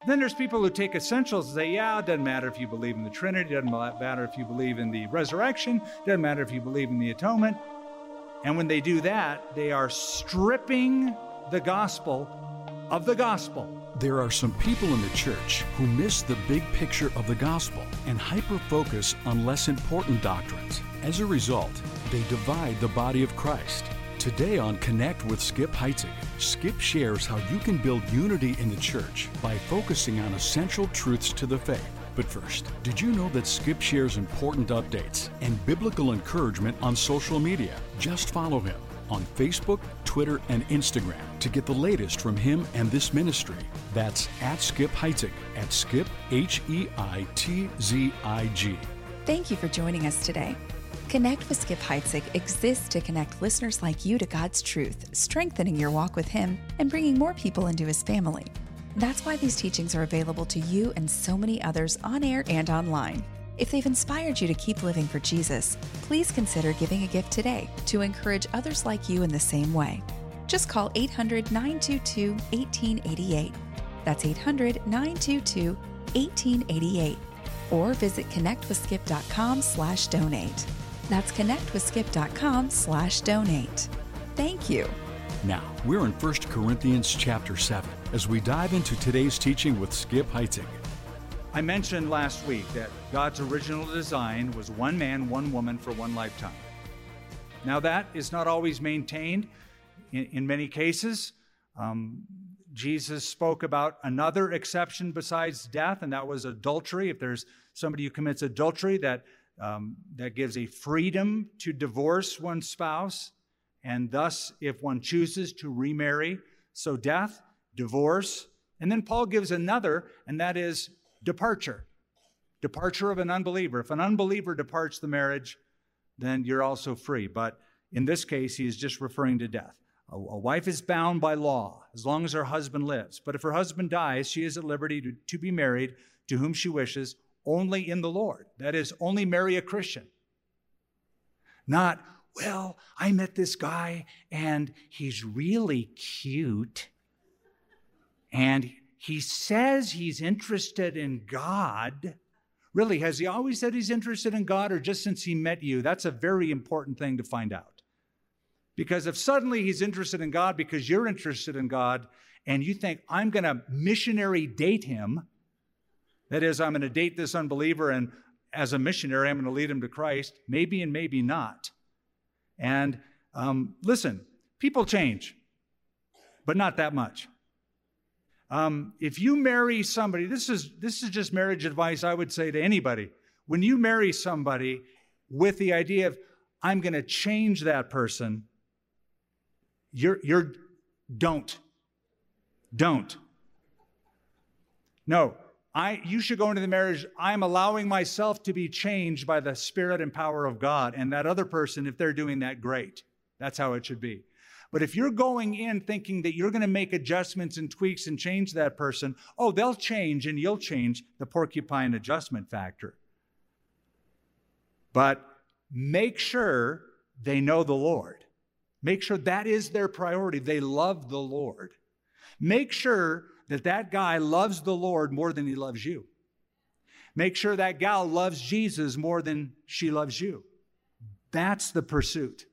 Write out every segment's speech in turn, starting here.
Then there's people who take essentials and say, yeah, it doesn't matter if you believe in the Trinity, it doesn't matter if you believe in the resurrection, it doesn't matter if you believe in the atonement. And when they do that, they are stripping the gospel of the gospel. There are some people in the church who miss the big picture of the gospel and hyper-focus on less important doctrines. As a result, they divide the body of Christ. Today on Connect with Skip Heitzig, Skip shares how you can build unity in the church by focusing on essential truths to the faith. But first, did you know that Skip shares important updates and biblical encouragement on social media? Just follow him on Facebook, Twitter, and Instagram to get the latest from him and this ministry. That's at Skip Heitzig, at Skip, Heitzig. Thank you for joining us today. Connect with Skip Heitzig exists to connect listeners like you to God's truth, strengthening your walk with Him and bringing more people into His family. That's why these teachings are available to you and so many others on air and online. If they've inspired you to keep living for Jesus, please consider giving a gift today to encourage others like you in the same way. Just call 800-922-1888. That's 800-922-1888. Or visit connectwithskip.com/donate. That's connectwithskip.com/donate. Thank you. Now, we're in 1 Corinthians chapter 7 as we dive into today's teaching with Skip Heitzig. I mentioned last week that God's original design was one man, one woman for one lifetime. Now that is not always maintained in many cases. Jesus spoke about another exception besides death, and that was adultery. If there's somebody who commits adultery, that gives a freedom to divorce one's spouse, and thus if one chooses to remarry. So death, divorce, and then Paul gives another, and that is departure. Departure of an unbeliever. If an unbeliever departs the marriage, then you're also free. But in this case, he is just referring to death. A wife is bound by law as long as her husband lives. But if her husband dies, she is at liberty to be married to whom she wishes, only in the Lord. That is, only marry a Christian. Not, well, I met this guy and he's really cute and he says he's interested in God. Really, has he always said he's interested in God or just since he met you? That's a very important thing to find out. Because if suddenly he's interested in God because you're interested in God and you think, I'm going to missionary date him, that is, I'm going to date this unbeliever and as a missionary, I'm going to lead him to Christ, maybe and maybe not. And listen, people change, but not that much. If you marry somebody, this is just marriage advice I would say to anybody. When you marry somebody with the idea of, I'm going to change that person, don't. No, you should go into the marriage, I'm allowing myself to be changed by the Spirit and power of God. And that other person, if they're doing that, great. That's how it should be. But if you're going in thinking that you're going to make adjustments and tweaks and change that person, oh, they'll change and you'll change, the porcupine adjustment factor. But make sure they know the Lord. Make sure that is their priority. They love the Lord. Make sure that guy loves the Lord more than he loves you. Make sure that gal loves Jesus more than she loves you. That's the pursuit.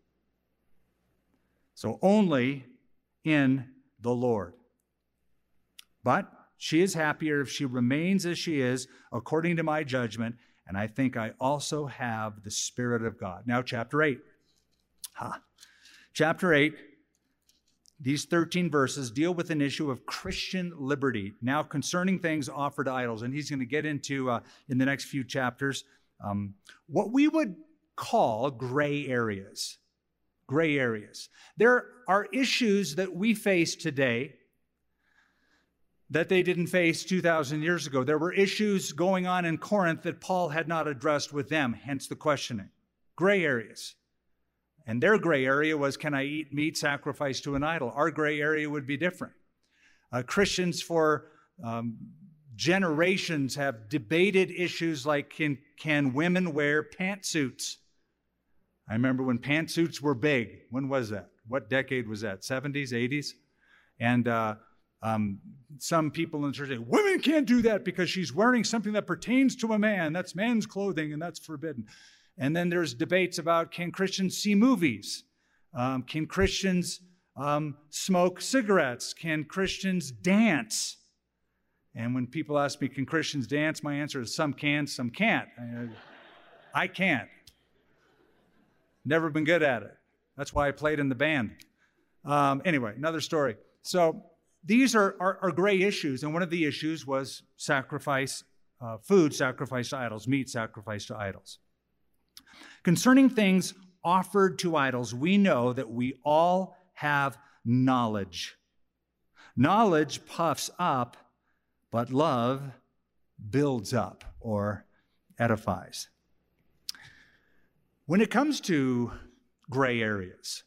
So only in the Lord. But she is happier if she remains as she is, according to my judgment, and I think I also have the Spirit of God. Now, chapter 8. Chapter 8, these 13 verses deal with an issue of Christian liberty. Now, concerning things offered to idols, and he's going to get into, in the next few chapters, what we would call gray areas. Gray areas. There are issues that we face today that they didn't face 2,000 years ago. There were issues going on in Corinth that Paul had not addressed with them, hence the questioning. Gray areas. And their gray area was, can I eat meat sacrificed to an idol? Our gray area would be different. Christians for generations have debated issues like, can women wear pantsuits? I remember when pantsuits were big. When was that? What decade was that? 70s, 80s? And Some people in the church say, women can't do that because she's wearing something that pertains to a man. That's man's clothing, and that's forbidden. And then there's debates about, can Christians see movies? Can Christians smoke cigarettes? Can Christians dance? And when people ask me, can Christians dance? My answer is some can, some can't. I can't. Never been good at it. That's why I played in the band. Anyway, another story. So these are gray issues, and one of the issues was sacrifice, food sacrificed to idols, meat sacrificed to idols. Concerning things offered to idols, we know that we all have knowledge. Knowledge puffs up, but love builds up or edifies. When it comes to gray areas,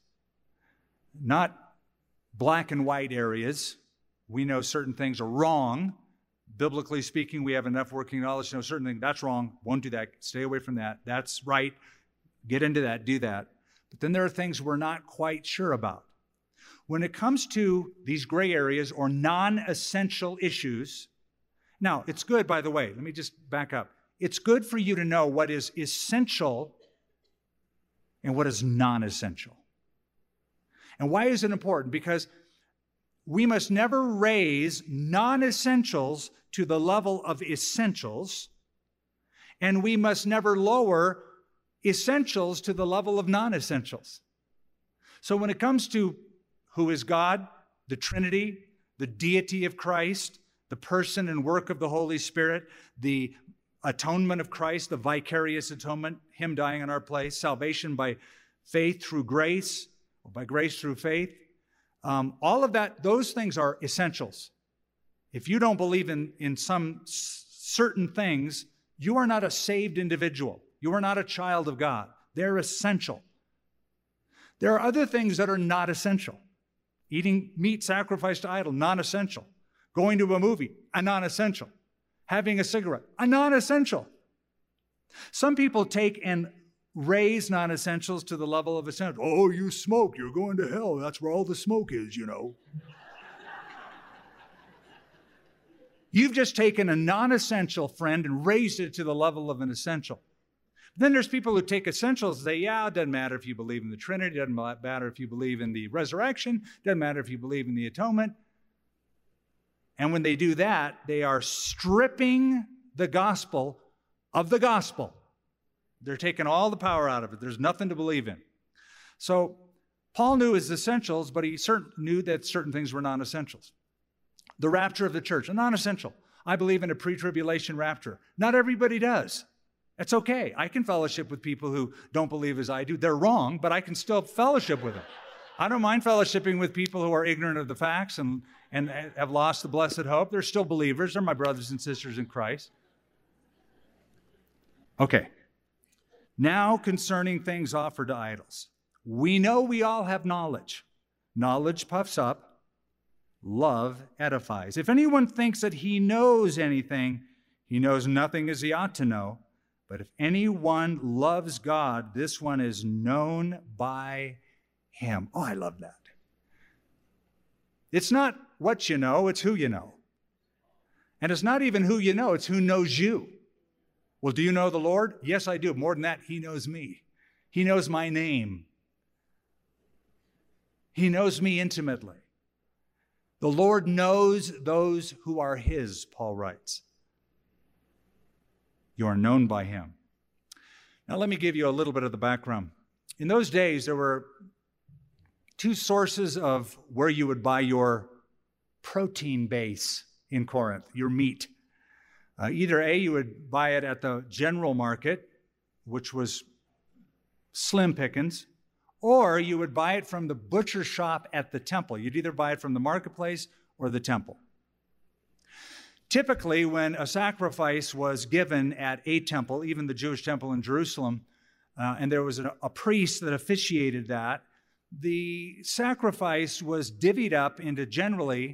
not black and white areas, we know certain things are wrong. Biblically speaking, we have enough working knowledge to know certain things. That's wrong. Won't do that. Stay away from that. That's right. Get into that. Do that. But then there are things we're not quite sure about. When it comes to these gray areas or non-essential issues, now, it's good, by the way, let me just back up. It's good for you to know what is essential and what is non-essential. And why is it important? Because we must never raise non-essentials to the level of essentials, and we must never lower essentials to the level of non-essentials. So when it comes to who is God, the Trinity, the deity of Christ, the person and work of the Holy Spirit, the atonement of Christ, the vicarious atonement, Him dying in our place, salvation by faith through grace, or by grace through faith, all of that, those things are essentials. If you don't believe in some certain things, you are not a saved individual. You are not a child of God. They're essential. There are other things that are not essential. Eating meat sacrificed to idol, non-essential. Going to a movie, a non-essential. Having a cigarette, a non-essential. Some people take and raise non-essentials to the level of essential. Oh, you smoke, you're going to hell. That's where all the smoke is, you know. You've just taken a non-essential, friend, and raised it to the level of an essential. Then there's people who take essentials and say, yeah, it doesn't matter if you believe in the Trinity, it doesn't matter if you believe in the resurrection, it doesn't matter if you believe in the atonement. And when they do that, they are stripping the gospel of the gospel. They're taking all the power out of it. There's nothing to believe in. So Paul knew his essentials, but he knew that certain things were non-essentials. The rapture of the church, a non-essential. I believe in a pre-tribulation rapture. Not everybody does. That's okay. I can fellowship with people who don't believe as I do. They're wrong, but I can still fellowship with them. I don't mind fellowshipping with people who are ignorant of the facts and have lost the blessed hope. They're still believers. They're my brothers and sisters in Christ. Okay. Now concerning things offered to idols. We know we all have knowledge. Knowledge puffs up. Love edifies. If anyone thinks that he knows anything, he knows nothing as he ought to know. But if anyone loves God, this one is known by Him. Oh, I love that. It's not what you know, it's who you know. And it's not even who you know, it's who knows you. Well, do you know the Lord? Yes, I do. More than that, He knows me. He knows my name. He knows me intimately. The Lord knows those who are His, Paul writes. You are known by Him. Now, let me give you a little bit of the background. In those days, there were two sources of where you would buy your protein base in Corinth, your meat. Either A, you would buy it at the general market, which was slim pickings, or you would buy it from the butcher shop at the temple. You'd either buy it from the marketplace or the temple. Typically, when a sacrifice was given at a temple, even the Jewish temple in Jerusalem, and there was a priest that officiated that, the sacrifice was divvied up into generally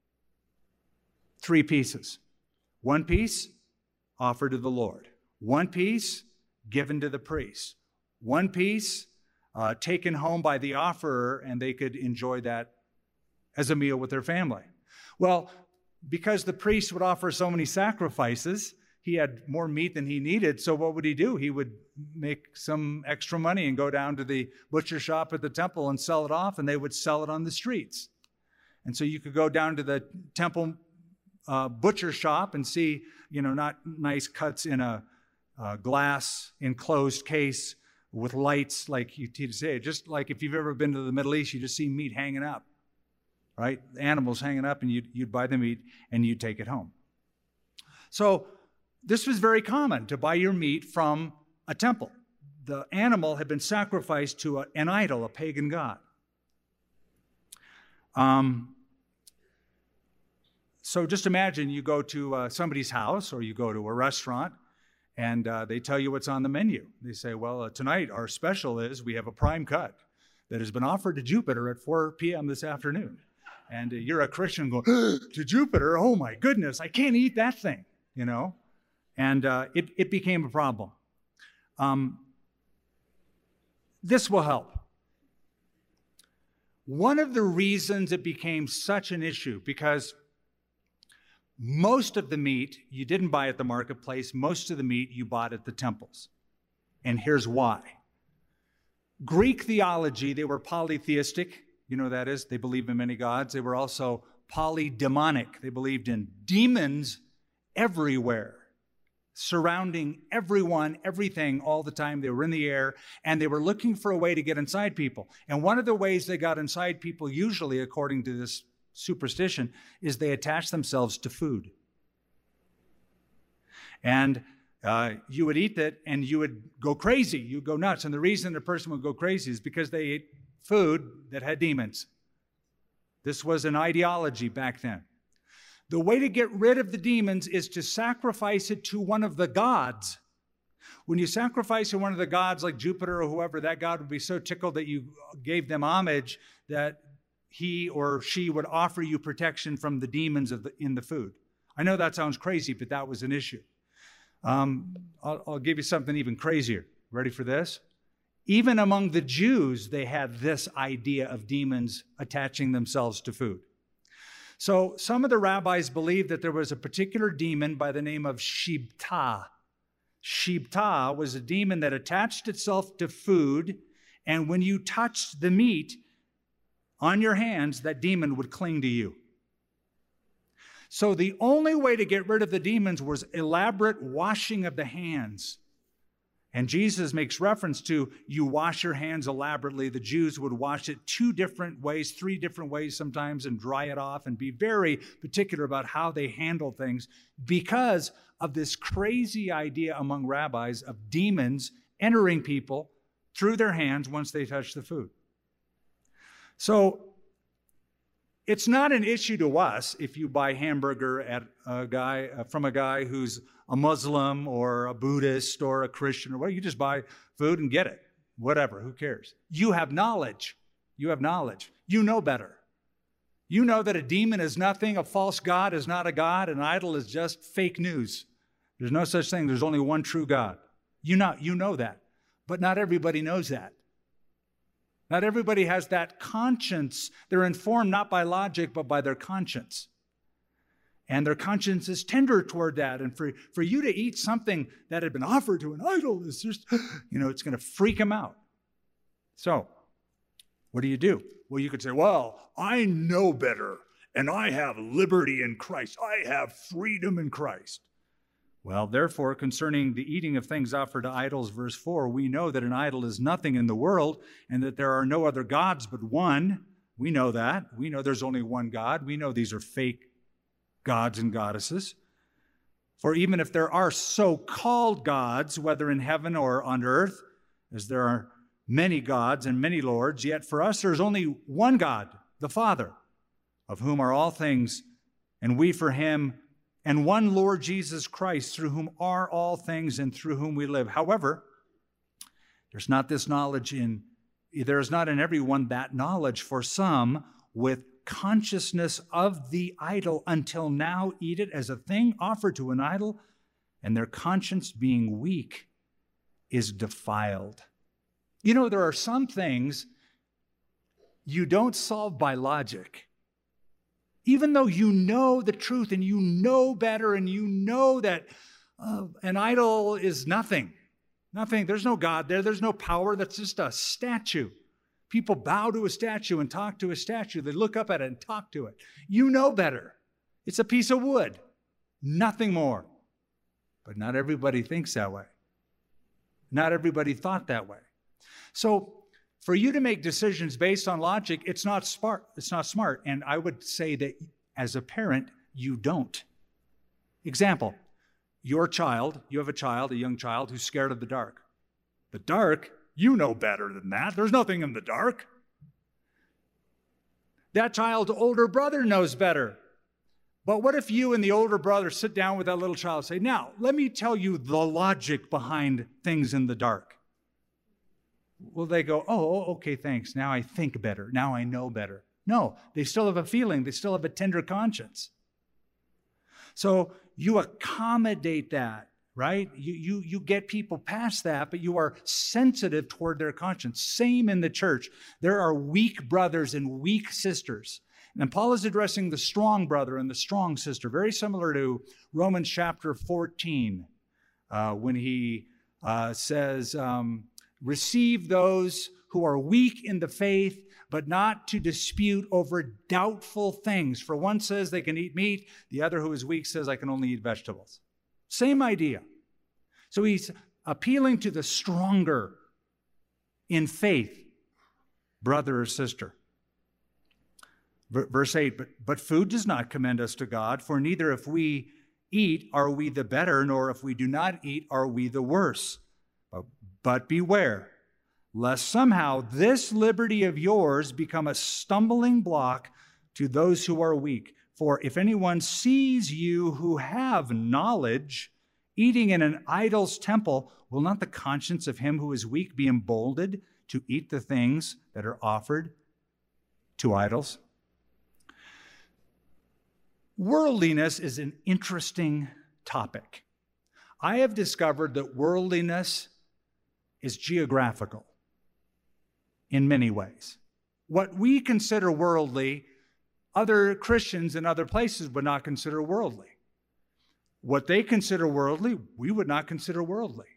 3 pieces. 1 piece offered to the Lord. 1 piece given to the priest. 1 piece taken home by the offerer, and they could enjoy that as a meal with their family. Well, because the priest would offer so many sacrifices, he had more meat than he needed. So what would he do? He would make some extra money and go down to the butcher shop at the temple and sell it off, and they would sell it on the streets. And so you could go down to the temple butcher shop and see, not nice cuts in a glass enclosed case with lights like you say. Just like if you've ever been to the Middle East, you just see meat hanging up. Right? Animals hanging up, and you'd buy the meat and you'd take it home. So this was very common, to buy your meat from a temple. The animal had been sacrificed to an idol, a pagan god. So just imagine you go to somebody's house or you go to a restaurant and they tell you what's on the menu. They say, well, tonight our special is we have a prime cut that has been offered to Jupiter at 4 p.m. this afternoon. And you're a Christian going, to Jupiter? Oh my goodness, I can't eat that thing, And it became a problem. This will help. One of the reasons it became such an issue, because most of the meat you didn't buy at the marketplace, most of the meat you bought at the temples. And here's why. Greek theology, they were polytheistic. You know what that is? They believed in many gods. They were also polydemonic. They believed in demons everywhere, surrounding everyone, everything, all the time. They were in the air, and they were looking for a way to get inside people. And one of the ways they got inside people, usually according to this superstition, is they attached themselves to food. And you would eat that, and you would go crazy. You'd go nuts. And the reason a person would go crazy is because they ate food that had demons. This was an ideology back then. The way to get rid of the demons is to sacrifice it to one of the gods. When you sacrifice to one of the gods like Jupiter or whoever, that god would be so tickled that you gave them homage that he or she would offer you protection from the demons in the food. I know that sounds crazy, but that was an issue. I'll give you something even crazier. Ready for this? Even among the Jews, they had this idea of demons attaching themselves to food. So some of the rabbis believed that there was a particular demon by the name of Shibta. Shibta was a demon that attached itself to food, and when you touched the meat on your hands, that demon would cling to you. So the only way to get rid of the demons was elaborate washing of the hands. And Jesus makes reference to, you wash your hands elaborately. The Jews would wash it 2 different ways, 3 different ways sometimes, and dry it off and be very particular about how they handle things because of this crazy idea among rabbis of demons entering people through their hands once they touch the food. So it's not an issue to us if you buy hamburger at from a guy who's a Muslim or a Buddhist or a Christian or whatever. You just buy food and get it. Whatever, who cares? You have knowledge. You have knowledge. You know better. You know that a demon is nothing, a false god is not a god, an idol is just fake news. There's no such thing. There's only one true God. You know that. But not everybody knows that. Not everybody has that conscience. They're informed not by logic, but by their conscience. And their conscience is tender toward that. And for you to eat something that had been offered to an idol is just, it's going to freak them out. So, what do? Well, you could say, well, I know better, and I have liberty in Christ. I have freedom in Christ. Well, therefore, concerning the eating of things offered to idols, verse 4, we know that an idol is nothing in the world and that there are no other gods but one. We know that. We know there's only one God. We know these are fake gods and goddesses. For even if there are so-called gods, whether in heaven or on earth, as there are many gods and many lords, yet for us there's only one God, the Father, of whom are all things, and we for him, and one Lord Jesus Christ, through whom are all things and through whom we live. However, there's not in everyone that knowledge, for some with consciousness of the idol until now eat it as a thing offered to an idol, and their conscience being weak is defiled. There are some things you don't solve by logic. Even though you know the truth and you know better and you know that an idol is nothing. Nothing. There's no God there. There's no power. That's just a statue. People bow to a statue and talk to a statue. They look up at it and talk to it. You know better. It's a piece of wood. Nothing more. But not everybody thinks that way. Not everybody thought that way. So for you to make decisions based on logic, it's not smart. It's not smart. And I would say that as a parent, you don't. Example, you have a young child who's scared of the dark. The dark, you know better than that. There's nothing in the dark. That child's older brother knows better. But what if you and the older brother sit down with that little child and say, now, let me tell you the logic behind things in the dark. Will they go, oh, okay, thanks. Now I think better. Now I know better. No, they still have a feeling. They still have a tender conscience. So you accommodate that, right? You get people past that, but you are sensitive toward their conscience. Same in the church. There are weak brothers and weak sisters. And Paul is addressing the strong brother and the strong sister, very similar to Romans chapter 14, when he says, receive those who are weak in the faith, but not to dispute over doubtful things. For one says they can eat meat, the other who is weak says I can only eat vegetables. Same idea. So he's appealing to the stronger in faith, brother or sister. Verse 8, but food does not commend us to God, for neither if we eat are we the better, nor if we do not eat are we the worse. But beware, lest somehow this liberty of yours become a stumbling block to those who are weak. For if anyone sees you who have knowledge eating in an idol's temple, will not the conscience of him who is weak be emboldened to eat the things that are offered to idols? Worldliness is an interesting topic. I have discovered that worldliness is geographical in many ways. What we consider worldly, other Christians in other places would not consider worldly. What they consider worldly, we would not consider worldly.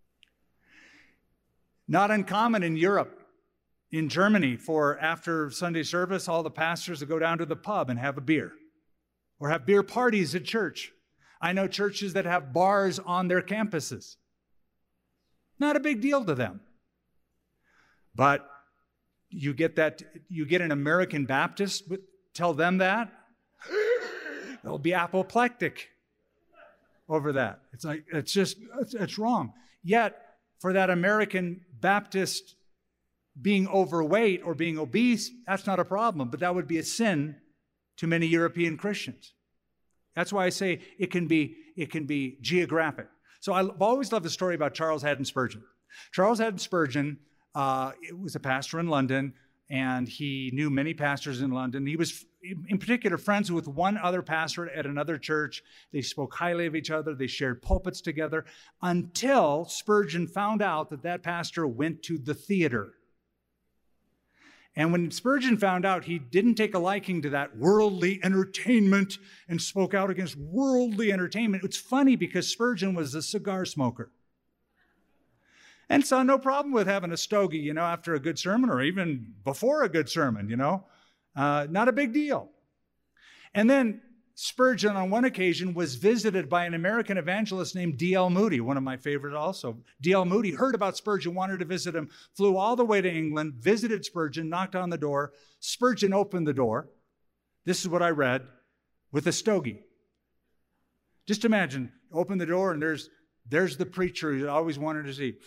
Not uncommon in Europe, in Germany, for after Sunday service, all the pastors to go down to the pub and have a beer or have beer parties at church. I know churches that have bars on their campuses. Not a big deal to them. But you get an American Baptist, tell them that, they'll be apoplectic over that. It's wrong. Yet, for that American Baptist being overweight or being obese, that's not a problem, but that would be a sin to many European Christians. That's why I say it can be geographic. So I've always loved the story about Charles Haddon Spurgeon. Charles Haddon Spurgeon was a pastor in London, and he knew many pastors in London. He was, in particular, friends with one other pastor at another church. They spoke highly of each other. They shared pulpits together until Spurgeon found out that pastor went to the theater. And when Spurgeon found out he didn't take a liking to that worldly entertainment and spoke out against worldly entertainment, it's funny because Spurgeon was a cigar smoker. And saw no problem with having a stogie, after a good sermon or even before a good sermon, not a big deal. And then Spurgeon, on one occasion, was visited by an American evangelist named D.L. Moody, one of my favorites also. D.L. Moody heard about Spurgeon, wanted to visit him, flew all the way to England, visited Spurgeon, knocked on the door. Spurgeon opened the door. This is what I read, with a stogie. Just imagine, open the door and there's the preacher you always wanted to see.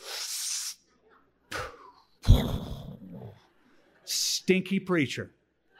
Stinky preacher.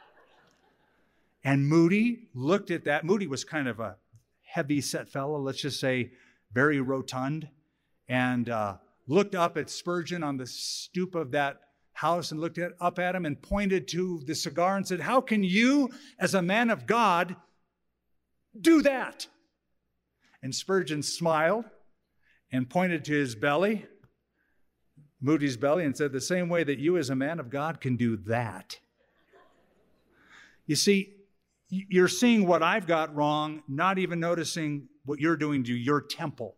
And Moody looked at that. Moody was kind of a heavy-set fellow, let's just say very rotund, and looked up at Spurgeon on the stoop of that house and looked up at him and pointed to the cigar and said, "How can you, as a man of God, do that?" And Spurgeon smiled and pointed to his belly, Moody's belly, and said, "The same way that you as a man of God can do that." You see, you're seeing what I've got wrong, not even noticing what you're doing to your temple.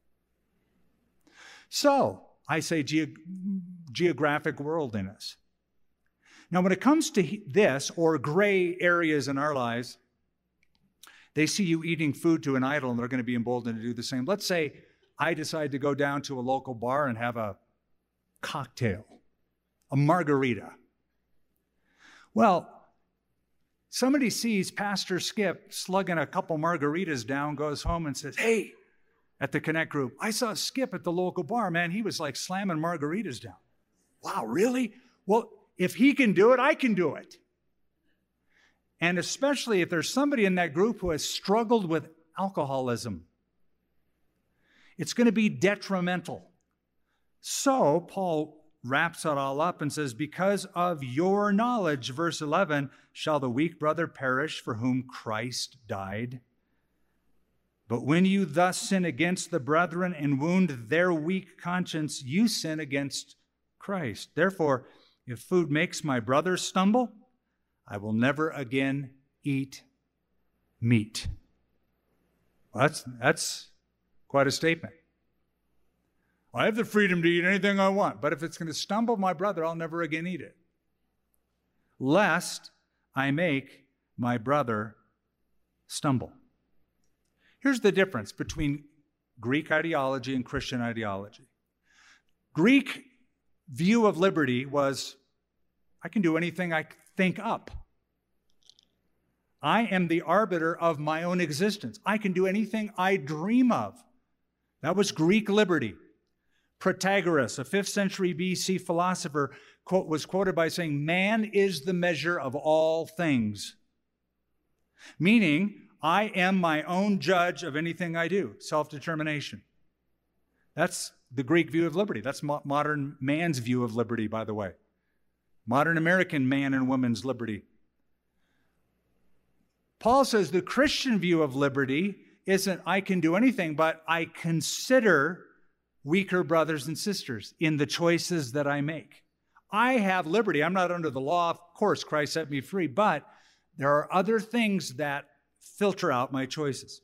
So, I say geographic worldliness. Now, when it comes to this, or gray areas in our lives, they see you eating food to an idol and they're going to be emboldened to do the same. Let's say I decide to go down to a local bar and have a cocktail, a margarita. Well, somebody sees Pastor Skip slugging a couple margaritas down, goes home and says, hey, at the Connect group, I saw Skip at the local bar, man. He was like slamming margaritas down. Wow, really? Well, if he can do it, I can do it. And especially if there's somebody in that group who has struggled with alcoholism, it's going to be detrimental. So Paul wraps it all up and says, because of your knowledge, verse 11, shall the weak brother perish for whom Christ died? But when you thus sin against the brethren and wound their weak conscience, you sin against Christ. Therefore, if food makes my brother stumble, I will never again eat meat. Well, that's quite a statement. I have the freedom to eat anything I want, but if it's going to stumble my brother, I'll never again eat it. Lest I make my brother stumble. Here's the difference between Greek ideology and Christian ideology. Greek view of liberty was, I can do anything I think up. I am the arbiter of my own existence. I can do anything I dream of. That was Greek liberty. Protagoras, a 5th century BC philosopher, was quoted by saying, man is the measure of all things. Meaning, I am my own judge of anything I do. Self-determination. That's the Greek view of liberty. That's modern man's view of liberty, by the way. Modern American man and woman's liberty. Paul says the Christian view of liberty isn't I can do anything, but I consider weaker brothers and sisters in the choices that I make. I have liberty. I'm not under the law. Of course, Christ set me free, but there are other things that filter out my choices.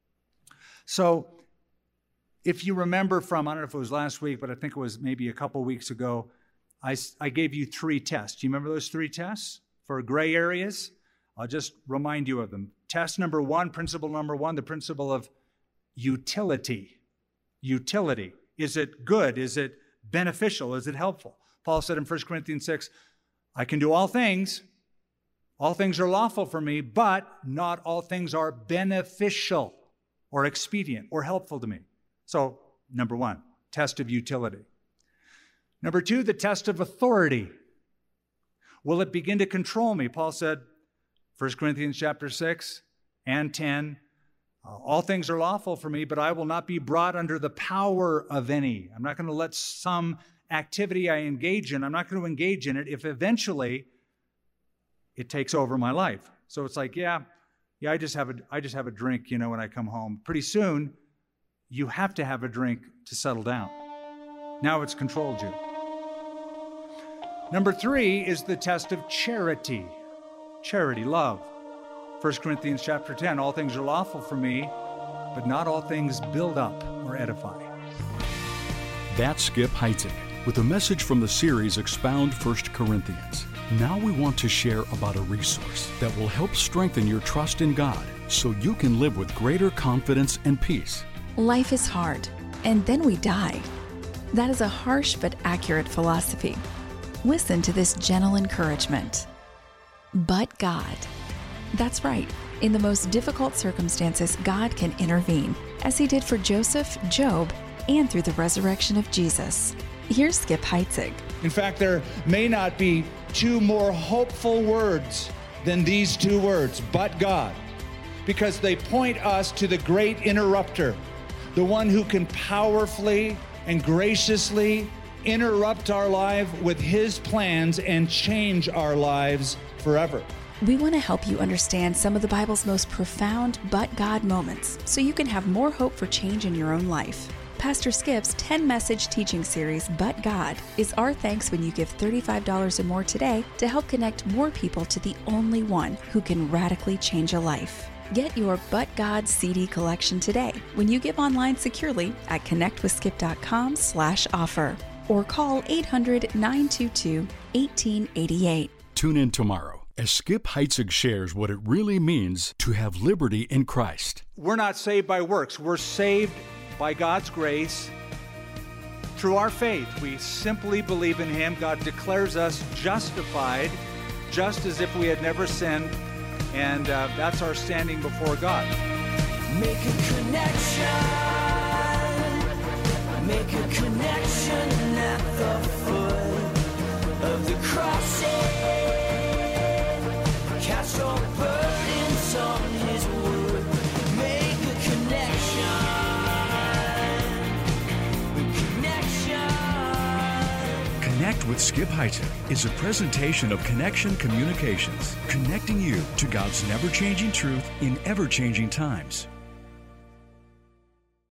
So if you remember from, I don't know if it was last week, but I think it was maybe a couple weeks ago, I gave you 3 tests. Do you remember those 3 tests for gray areas? I'll just remind you of them. Test number 1, principle number 1, the principle of utility. Utility. Is it good? Is it beneficial? Is it helpful? Paul said in 1 Corinthians 6, I can do all things. All things are lawful for me, but not all things are beneficial or expedient or helpful to me. So, number 1, test of utility. Number 2, the test of authority. Will it begin to control me? Paul said, 1 Corinthians chapter 6 and 10, all things are lawful for me, but I will not be brought under the power of any. I'm not going to let some activity I engage in, I'm not going to engage in it if eventually it takes over my life. So it's like, yeah, I just have a drink, when I come home. Pretty soon, you have to have a drink to settle down. Now it's controlled you. Number 3 is the test of charity. Charity, love. 1 Corinthians chapter 10, all things are lawful for me, but not all things build up or edify. That's Skip Heitzig with a message from the series Expound 1 Corinthians. Now we want to share about a resource that will help strengthen your trust in God so you can live with greater confidence and peace. Life is hard, and then we die. That is a harsh but accurate philosophy. Listen to this gentle encouragement. But God. That's right. In the most difficult circumstances, God can intervene, as He did for Joseph, Job, and through the resurrection of Jesus. Here's Skip Heitzig. In fact, there may not be 2 more hopeful words than these 2 words, but God, because they point us to the great interrupter, the one who can powerfully and graciously interrupt our life with His plans and change our lives forever. We want to help you understand some of the Bible's most profound but God moments so you can have more hope for change in your own life. Pastor Skip's 10-message teaching series, But God, is our thanks when you give $35 or more today to help connect more people to the only one who can radically change a life. Get your But God CD collection today when you give online securely at connectwithskip.com/offer or call 800-922-1888. Tune in tomorrow as Skip Heitzig shares what it really means to have liberty in Christ. We're not saved by works. We're saved by God's grace through our faith. We simply believe in Him. God declares us justified, just as if we had never sinned, and that's our standing before God. Make a connection. Make a connection at the foot of the cross. Cast your burdens on His wood. Make a connection. Connect with Skip Heitzig is a presentation of Connection Communications, connecting you to God's never-changing truth in ever-changing times.